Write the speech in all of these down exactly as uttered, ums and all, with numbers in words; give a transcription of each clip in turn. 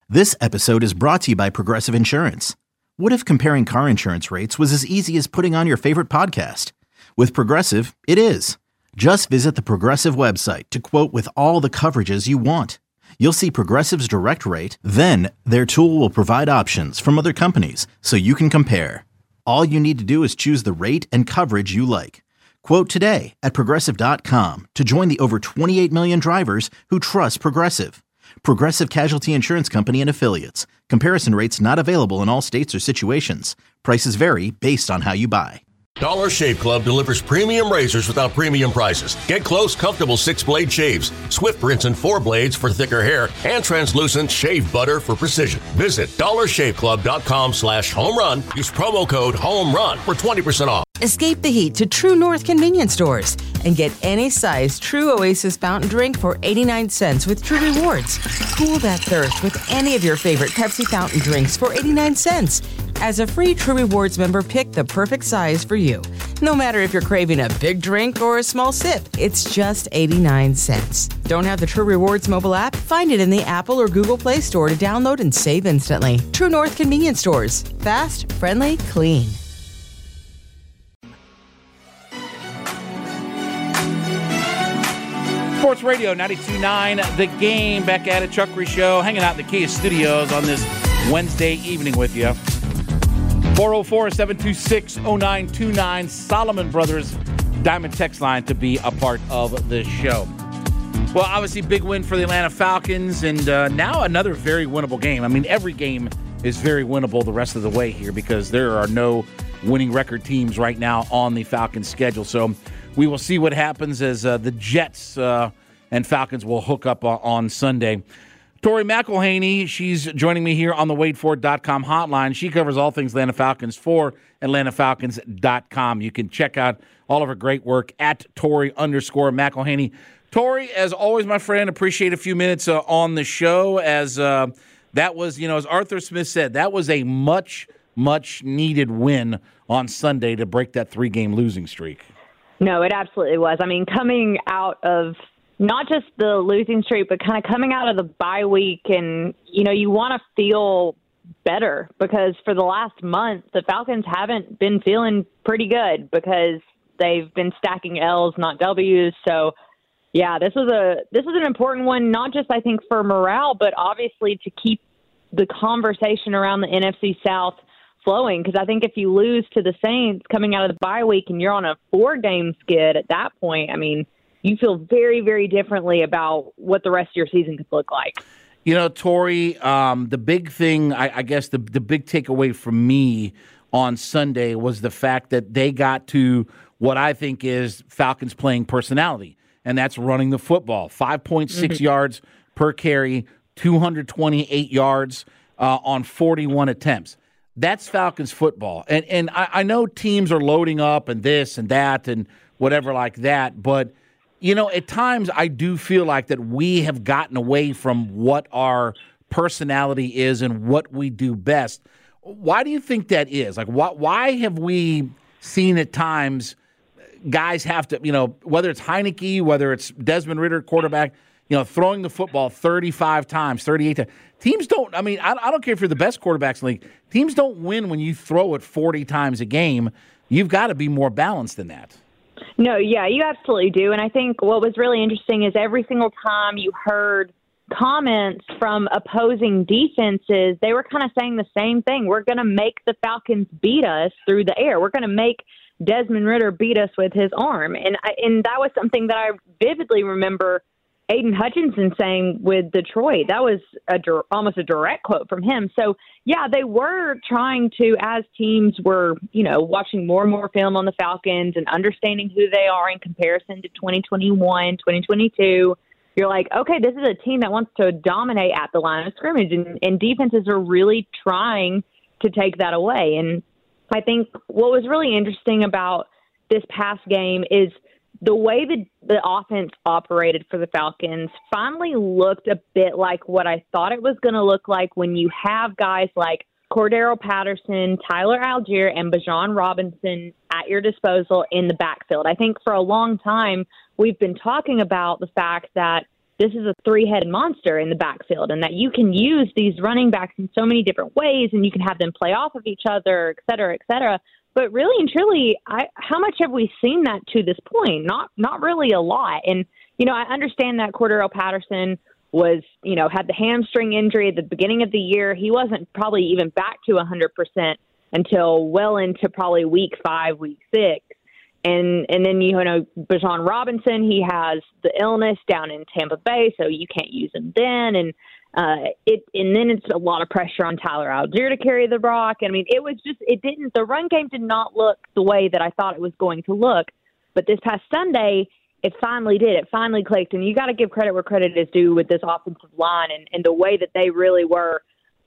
This episode is brought to you by Progressive Insurance. What if comparing car insurance rates was as easy as putting on your favorite podcast? With Progressive, it is. Just visit the Progressive website to quote with all the coverages you want. You'll see Progressive's direct rate, then their tool will provide options from other companies so you can compare. All you need to do is choose the rate and coverage you like. Quote today at progressive dot com to join the over twenty-eight million drivers who trust Progressive. Progressive Casualty Insurance Company and Affiliates. Comparison rates not available in all states or situations. Prices vary based on how you buy. Dollar Shave Club delivers premium razors without premium prices. Get close, comfortable six-blade shaves, swift rinse and four blades for thicker hair, and translucent shave butter for precision. Visit dollar shave club dot com slash home run. Use promo code HOMERUN for twenty percent off. Escape the heat to True North convenience stores and get any size True Oasis fountain drink for eighty-nine cents with True Rewards. Cool that thirst with any of your favorite Pepsi fountain drinks for eighty-nine cents. As a free True Rewards member, pick the perfect size for you. No matter if you're craving a big drink or a small sip, it's just eighty-nine cents. Don't have the True Rewards mobile app? Find it in the Apple or Google Play Store to download and save instantly. True North convenience stores. Fast, friendly, clean. Sports Radio ninety-two point nine, The Game, back at it. Chuck Reese Show, hanging out in the Kia Studios on this Wednesday evening with you. four oh four, seven two six, oh nine two nine, Solomon Brothers Diamond Text line to be a part of the show. Well, obviously, big win for the Atlanta Falcons, and uh, now another very winnable game. I mean, every game is very winnable the rest of the way here because there are no winning record teams right now on the Falcons schedule. So we will see what happens as uh, the Jets uh, and Falcons will hook up uh, on Sunday. Tori McElhaney, she's joining me here on the wade ford dot com hotline. She covers all things Atlanta Falcons for atlanta falcons dot com. You can check out all of her great work at Tori underscore McElhaney. Tori, as always, my friend, appreciate a few minutes uh, on the show. As uh, that was, you know, as Arthur Smith said, that was a much, much needed win on Sunday to break that three-game losing streak. No, it absolutely was. I mean, coming out of not just the losing streak, but kind of coming out of the bye week, and, you know, you want to feel better because for the last month, the Falcons haven't been feeling pretty good because they've been stacking L's, not W's. So, yeah, this was a this was an important one, not just, I think, for morale, but obviously to keep the conversation around the N F C South flowing, because I think if you lose to the Saints coming out of the bye week and you're on a four-game skid at that point, I mean, you feel very, very differently about what the rest of your season could look like. You know, Tori, um, the big thing, I, I guess the, the big takeaway from me on Sunday was the fact that they got to what I think is Falcons playing personality, and that's running the football. five point six mm-hmm. yards per carry, two hundred twenty-eight yards uh, on forty-one attempts. That's Falcons football. And and I, I know teams are loading up and this and that and whatever like that, but, you know, at times I do feel like that we have gotten away from what our personality is and what we do best. Why do you think that is? Like, why, why have we seen at times guys have to, you know, whether it's Heineke, whether it's Desmond Ridder, quarterback, you know, throwing the football thirty-five times, thirty-eight times. Teams don't, I mean, I, I don't care if you're the best quarterbacks in the league. Teams don't win when you throw it forty times a game. You've got to be more balanced than that. No, yeah, you absolutely do. And I think what was really interesting is every single time you heard comments from opposing defenses, they were kind of saying the same thing. We're going to make the Falcons beat us through the air. We're going to make Desmond Ridder beat us with his arm. And I, and that was something that I vividly remember Aiden Hutchinson saying with Detroit. That was a, almost a direct quote from him. So, yeah, they were trying to, as teams were, you know, watching more and more film on the Falcons and understanding who they are in comparison to twenty twenty-one, twenty twenty-two, you're like, okay, this is a team that wants to dominate at the line of scrimmage, and, and defenses are really trying to take that away. And I think what was really interesting about this past game is the way that the offense operated for the Falcons finally looked a bit like what I thought it was going to look like when you have guys like Cordero Patterson, Tyler Algier, and Bijan Robinson at your disposal in the backfield. I think for a long time we've been talking about the fact that this is a three-headed monster in the backfield and that you can use these running backs in so many different ways and you can have them play off of each other, et cetera, et cetera. But really and truly, I, how much have we seen that to this point? Not not really a lot. And, you know, I understand that Cordarrelle Patterson was, you know, had the hamstring injury at the beginning of the year. He wasn't probably even back to one hundred percent until well into probably week five, week six. And and then, you know, Bijan Robinson, he has the illness down in Tampa Bay, so you can't use him then. And uh, it and then it's a lot of pressure on Tyler Algier to carry the rock. I mean, it was just, it didn't, the run game did not look the way that I thought it was going to look. But this past Sunday, it finally did. It finally clicked. And you got to give credit where credit is due with this offensive line and, and the way that they really were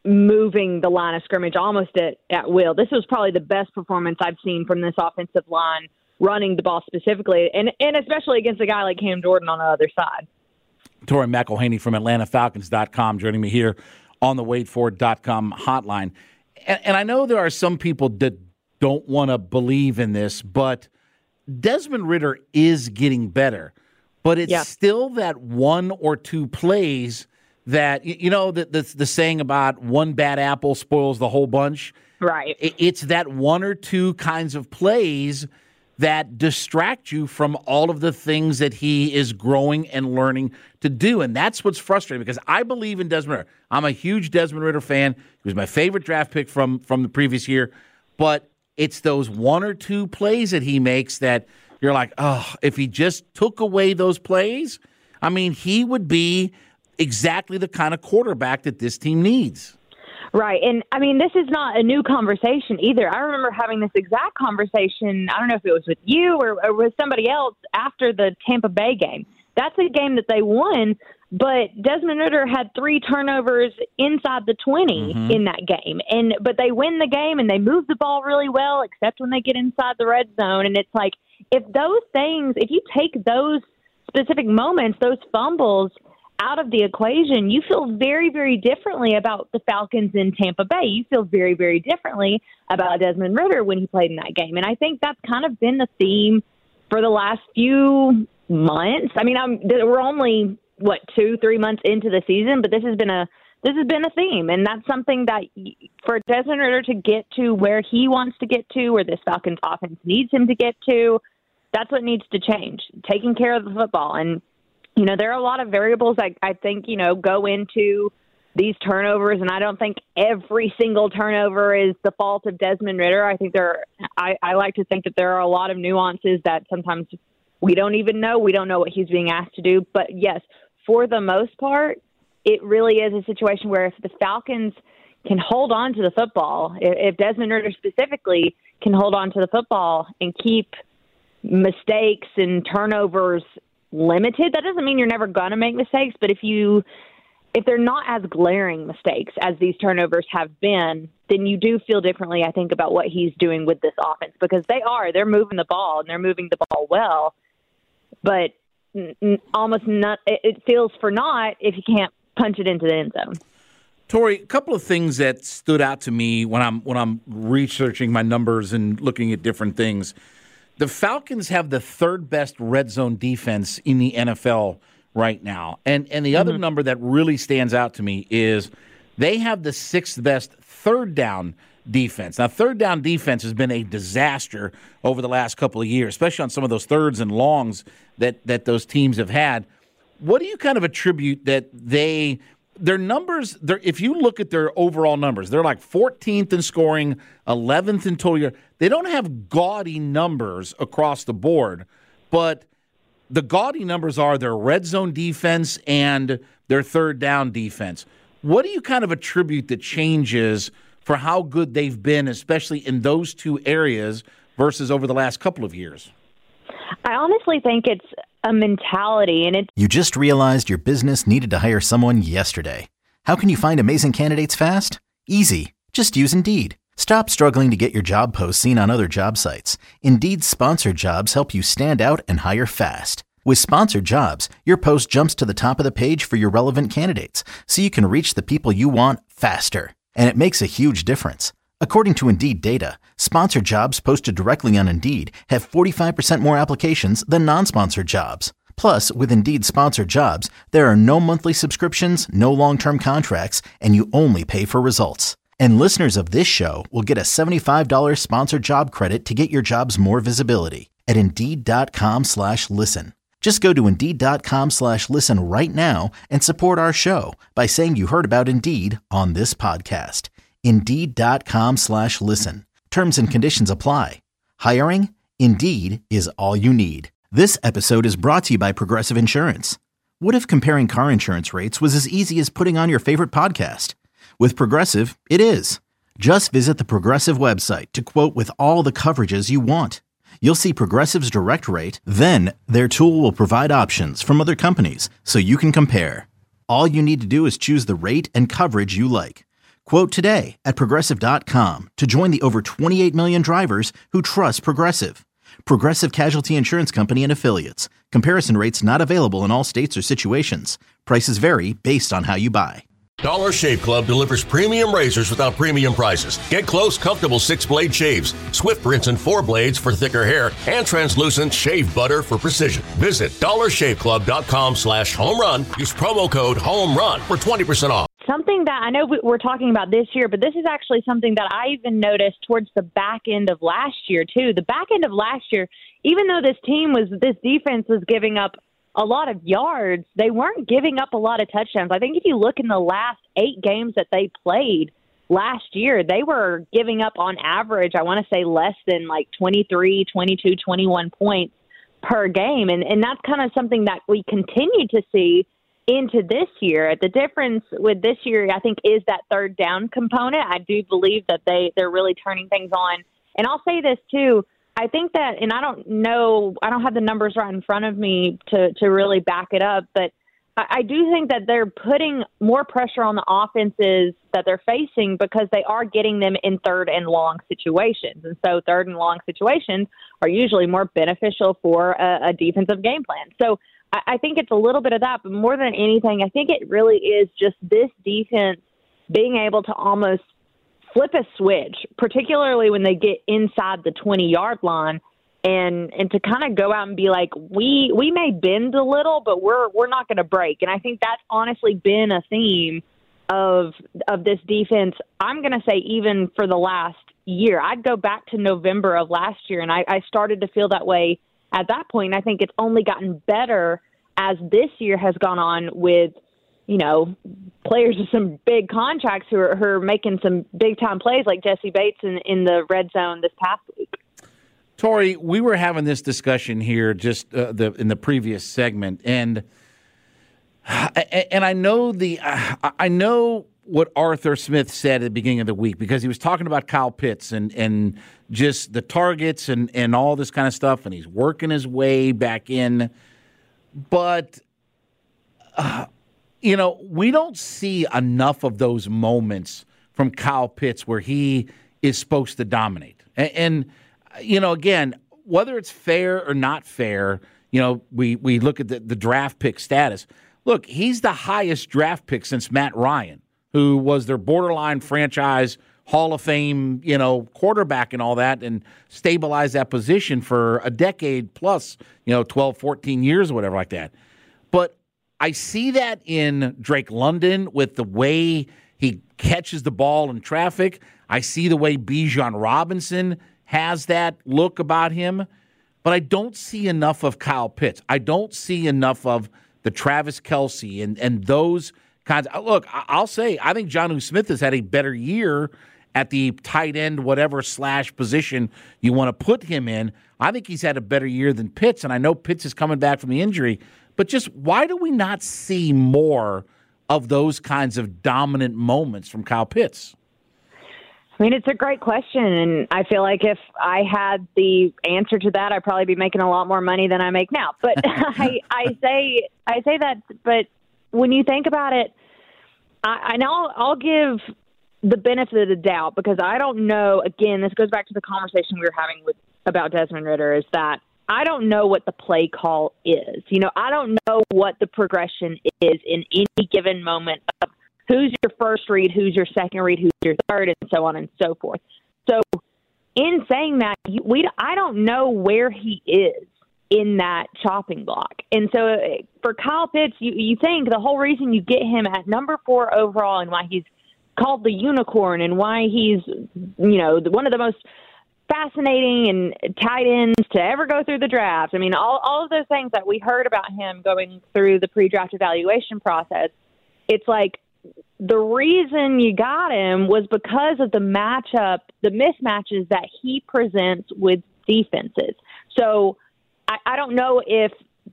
moving the line of scrimmage almost at, at will. This was probably the best performance I've seen from this offensive line, running the ball specifically, and and especially against a guy like Cam Jordan on the other side. Tori McElhaney from Atlanta Falcons dot com joining me here on the Wade Ford dot com hotline. And, and I know there are some people that don't want to believe in this, but Desmond Ridder is getting better. But it's yeah. still that one or two plays that, you know, the, the, the saying about one bad apple spoils the whole bunch. Right. It, it's that one or two kinds of plays that distract you from all of the things that he is growing and learning to do. And that's what's frustrating because I believe in Desmond Ridder. I'm a huge Desmond Ridder fan. He was my favorite draft pick from, from the previous year. But it's those one or two plays that he makes that you're like, oh, if he just took away those plays, I mean, he would be exactly the kind of quarterback that this team needs. Right. And, I mean, this is not a new conversation either. I remember having this exact conversation, I don't know if it was with you or, or with somebody else after the Tampa Bay game. That's a game that they won, but Desmond Ridder had three turnovers inside the twenty mm-hmm. in that game. And but they win the game and they move the ball really well, except when they get inside the red zone. And it's like, if those things, if you take those specific moments, those fumbles out of the equation, you feel very, very differently about the Falcons in Tampa Bay. You feel very, very differently about Desmond Ridder when he played in that game. And I think that's kind of been the theme for the last few months. I mean, I'm, we're only, what, two, three months into the season, but this has been a this has been a theme. And that's something that for Desmond Ridder to get to where he wants to get to, where this Falcons offense needs him to get to, that's what needs to change, taking care of the football. And you know, there are a lot of variables that I think, you know, go into these turnovers, and I don't think every single turnover is the fault of Desmond Ridder. I think there are, I, I like to think that there are a lot of nuances that sometimes we don't even know. We don't know what he's being asked to do. But, yes, for the most part, it really is a situation where if the Falcons can hold on to the football, if, if Desmond Ridder specifically can hold on to the football and keep mistakes and turnovers limited, that doesn't mean you're never going to make mistakes, but if you if they're not as glaring mistakes as these turnovers have been, then you do feel differently, I think, about what he's doing with this offense, because they are they're moving the ball and they're moving the ball well, but n- almost not it feels for naught if you can't punch it into the end zone. Tori, a couple of things that stood out to me when I'm when I'm researching my numbers and looking at different things. The Falcons have the third best red zone defense in the N F L right now. And and the mm-hmm. other number that really stands out to me is they have the sixth best third down defense. Now, third down defense has been a disaster over the last couple of years, especially on some of those thirds and longs that, that those teams have had. What do you kind of attribute that they their numbers, if you look at their overall numbers, they're like fourteenth in scoring, eleventh in total. They don't have gaudy numbers across the board, but the gaudy numbers are their red zone defense and their third down defense. What do you kind of attribute the changes for how good they've been, especially in those two areas versus over the last couple of years? I honestly think it's a mentality, and it's. You just realized your business needed to hire someone yesterday. How can you find amazing candidates fast? Easy. Just use Indeed. Stop struggling to get your job posts seen on other job sites. Indeed's sponsored jobs help you stand out and hire fast. With sponsored jobs, your post jumps to the top of the page for your relevant candidates, so you can reach the people you want faster. And it makes a huge difference. According to Indeed data, sponsored jobs posted directly on Indeed have forty-five percent more applications than non-sponsored jobs. Plus, with Indeed sponsored jobs, there are no monthly subscriptions, no long-term contracts, and you only pay for results. And listeners of this show will get a seventy-five dollars sponsored job credit to get your jobs more visibility at Indeed.com slash listen. Just go to Indeed.com slash listen right now and support our show by saying you heard about Indeed on this podcast. Indeed.com slash listen. Terms and conditions apply. Hiring? Indeed is all you need. This episode is brought to you by Progressive Insurance. What if comparing car insurance rates was as easy as putting on your favorite podcast? With Progressive, it is. Just visit the Progressive website to quote with all the coverages you want. You'll see Progressive's direct rate, then their tool will provide options from other companies so you can compare. All you need to do is choose the rate and coverage you like. Quote today at Progressive dot com to join the over twenty-eight million drivers who trust Progressive. Progressive Casualty Insurance Company and Affiliates. Comparison rates not available in all states or situations. Prices vary based on how you buy. Dollar Shave Club delivers premium razors without premium prices. Get close, comfortable six-blade shaves, Swift rinse and four blades for thicker hair, and translucent shave butter for precision. Visit dollar shave club dot com slash home run. Use promo code HOMERUN for twenty percent off. Something that I know we're talking about this year, but this is actually something that I even noticed towards the back end of last year, too. The back end of last year, even though this team was, this defense was giving up a lot of yards, they weren't giving up a lot of touchdowns. I think if you look in the last eight games that they played last year, they were giving up on average, I want to say less than like twenty-three, twenty-two, twenty-one points per game. And, and that's kind of something that we continue to see into this year. The difference with this year, I think, is that third down component. I do believe that they, they're really turning things on. And I'll say this, too. I think that, and I don't know, I don't have the numbers right in front of me to, to really back it up, but I, I do think that they're putting more pressure on the offenses that they're facing because they are getting them in third and long situations. And so third and long situations are usually more beneficial for a, a defensive game plan. So I think it's a little bit of that, but more than anything, I think it really is just this defense being able to almost flip a switch, particularly when they get inside the twenty-yard line, and and to kind of go out and be like, we we may bend a little, but we're we're not going to break. And I think that's honestly been a theme of of this defense. I'm going to say even for the last year. I'd go back to November of last year, and I, I started to feel that way at that point. I think it's only gotten better as this year has gone on with, you know, players with some big contracts who are, who are making some big-time plays like Jesse Bates in, in the red zone this past week. Tori, we were having this discussion here just uh, the, in the previous segment, and and I know the I know what Arthur Smith said at the beginning of the week, because he was talking about Kyle Pitts and, and just the targets and, and all this kind of stuff, and he's working his way back in. But, uh, you know, we don't see enough of those moments from Kyle Pitts where he is supposed to dominate. And, and you know, again, whether it's fair or not fair, you know, we, we look at the, the draft pick status. Look, he's the highest draft pick since Matt Ryan, who was their borderline franchise Hall of Fame, you know, quarterback and all that, and stabilized that position for a decade plus, you know, twelve, fourteen years or whatever like that. But I see that in Drake London with the way he catches the ball in traffic. I see the way Bijan Robinson has that look about him. But I don't see enough of Kyle Pitts. I don't see enough of the Travis Kelce and, and those kinds. Of, look, I'll say I think Jonnu Smith has had a better year at the tight end, whatever slash position you want to put him in. I think he's had a better year than Pitts, and I know Pitts is coming back from the injury. But just why do we not see more of those kinds of dominant moments from Kyle Pitts? I mean, it's a great question, and I feel like if I had the answer to that, I'd probably be making a lot more money than I make now. But I, I say I say that, but when you think about it, I, I know I'll give the benefit of the doubt, because I don't know, again, this goes back to the conversation we were having with about Desmond Ridder, is that I don't know what the play call is. You know, I don't know what the progression is in any given moment of who's your first read, who's your second read, who's your third, and so on and so forth. So in saying that, we I don't know where he is in that chopping block. And so for Kyle Pitts, you, you think the whole reason you get him at number four overall and why he's called the unicorn and why he's, you know, one of the most fascinating and tight ends to ever go through the draft. I mean, all, all of those things that we heard about him going through the pre-draft evaluation process, it's like the reason you got him was because of the matchup, the mismatches that he presents with defenses. So I, I don't know if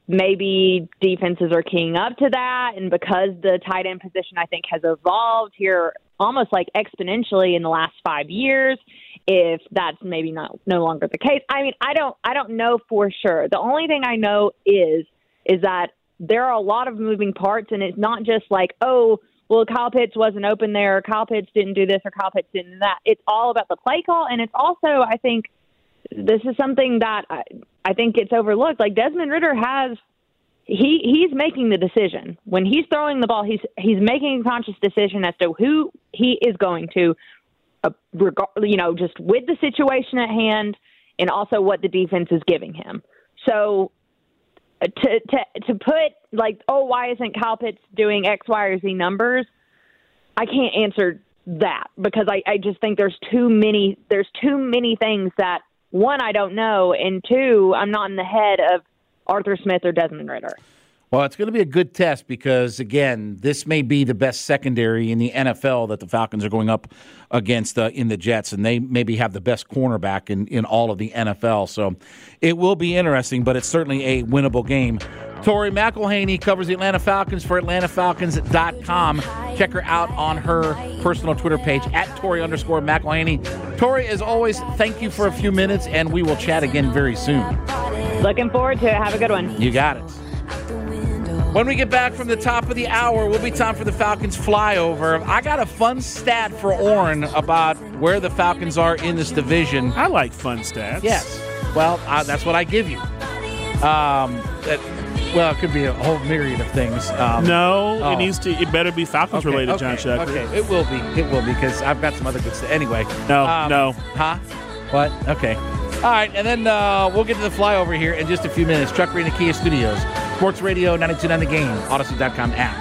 maybe defenses are keying up to that, and because the tight end position, I think, has evolved here almost like exponentially in the last five years, if that's maybe not no longer the case. I mean, I don't I don't know for sure. The only thing I know is is that there are a lot of moving parts, and it's not just like, oh, well, Kyle Pitts wasn't open there, or Kyle Pitts didn't do this, or Kyle Pitts didn't do that. It's all about the play call, and it's also, I think, this is something that I, I think gets overlooked. Like Desmond Ridder has, he he's making the decision. When he's throwing the ball, he's he's making a conscious decision as to who he is going to, uh, regard, you know, just with the situation at hand and also what the defense is giving him. So uh, to to to put like, oh, why isn't Kyle Pitts doing X, Y, or Z numbers? I can't answer that because I, I just think there's too many there's too many things that, one, I don't know, and two, I'm not in the head of Arthur Smith or Desmond Ridder. Well, it's going to be a good test because, again, this may be the best secondary in the N F L that the Falcons are going up against uh, in the Jets, and they maybe have the best cornerback in, in all of the N F L. So it will be interesting, but it's certainly a winnable game. Tori McElhaney covers the Atlanta Falcons for Atlanta Falcons dot com. Check her out on her personal Twitter page, at Tori underscore McElhaney. Tori, as always, thank you for a few minutes, and we will chat again very soon. Looking forward to it. Have a good one. You got it. When we get back from the top of the hour, we'll be time for the Falcons flyover. I got a fun stat for Orrin about where the Falcons are in this division. I like fun stats. Yes. Well, uh, that's what I give you. Um, that, well, it could be a whole myriad of things. Um, no, oh. it needs to. It better be Falcons okay, related, okay, John Shepard. Okay, it will be. It will be because I've got some other good stuff. Anyway. No, um, no. Huh? What? Okay. All right, and then uh, we'll get to the flyover here in just a few minutes. Chuck Reed and Kia Studios, Sports Radio ninety-two point nine The Game, Odyssey dot com app.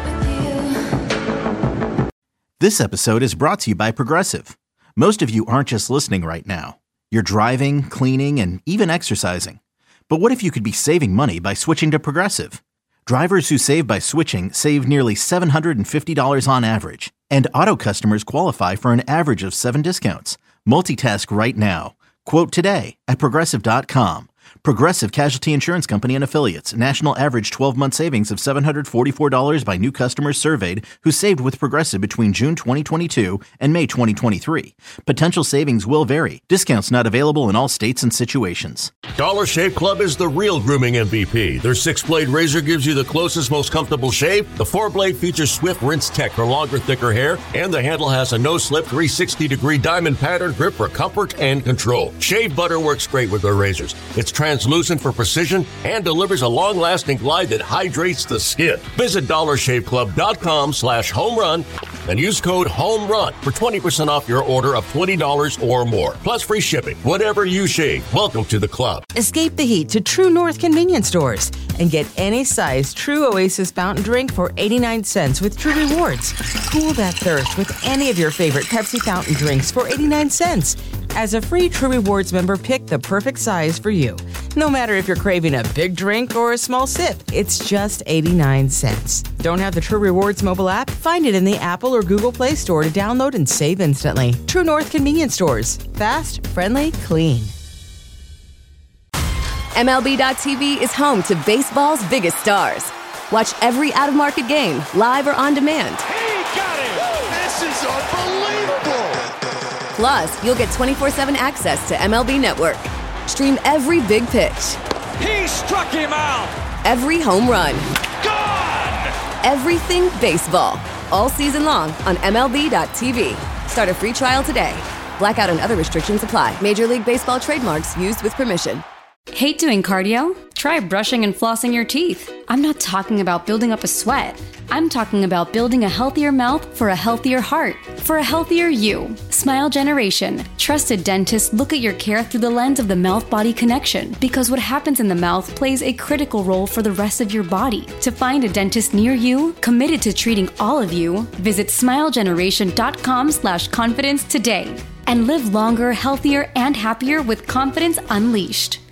This episode is brought to you by Progressive. Most of you aren't just listening right now. You're driving, cleaning, and even exercising. But what if you could be saving money by switching to Progressive? Drivers who save by switching save nearly seven hundred fifty dollars on average. And auto customers qualify for an average of seven discounts. Multitask right now. Quote today at Progressive dot com. Progressive Casualty Insurance Company and Affiliates. National average twelve-month savings of seven hundred forty-four dollars by new customers surveyed who saved with Progressive between June twenty twenty-two and May twenty twenty-three. Potential savings will vary. Discounts not available in all states and situations. Dollar Shave Club is the real grooming M V P. Their six-blade razor gives you the closest, most comfortable shave. The four-blade features Swift Rinse Tech for longer, thicker hair. And the handle has a no-slip three hundred sixty degree diamond pattern grip for comfort and control. Shave butter works great with their razors. It's translucent for precision and delivers a long-lasting glide that hydrates the skin. Visit dollar shave club dot com slash home run and use code HOMERUN for twenty percent off your order of twenty dollars or more. Plus free shipping. Whatever you shave, welcome to the club. Escape the heat to True North convenience stores and get any size True Oasis fountain drink for eighty-nine cents with True Rewards. Cool that thirst with any of your favorite Pepsi fountain drinks for eighty-nine cents. As a free True Rewards member, pick the perfect size for you. No matter if you're craving a big drink or a small sip, it's just eighty-nine cents. Don't have the True Rewards mobile app? Find it in the Apple or Google Play Store to download and save instantly. True North convenience stores. Fast, friendly, clean. M L B dot T V is home to baseball's biggest stars. Watch every out-of-market game, live or on demand. He got it! This is unbelievable! Plus, you'll get twenty-four seven access to M L B Network. Stream every big pitch. He struck him out! Every home run. Gone! Everything baseball. All season long on M L B dot T V. Start a free trial today. Blackout and other restrictions apply. Major League Baseball trademarks used with permission. Hate doing cardio? Try brushing and flossing your teeth. I'm not talking about building up a sweat. I'm talking about building a healthier mouth for a healthier heart, for a healthier you. Smile Generation. Trusted dentists look at your care through the lens of the mouth-body connection, because what happens in the mouth plays a critical role for the rest of your body. To find a dentist near you, committed to treating all of you, visit smilegeneration.com slash confidence today. And live longer, healthier, and happier with confidence unleashed.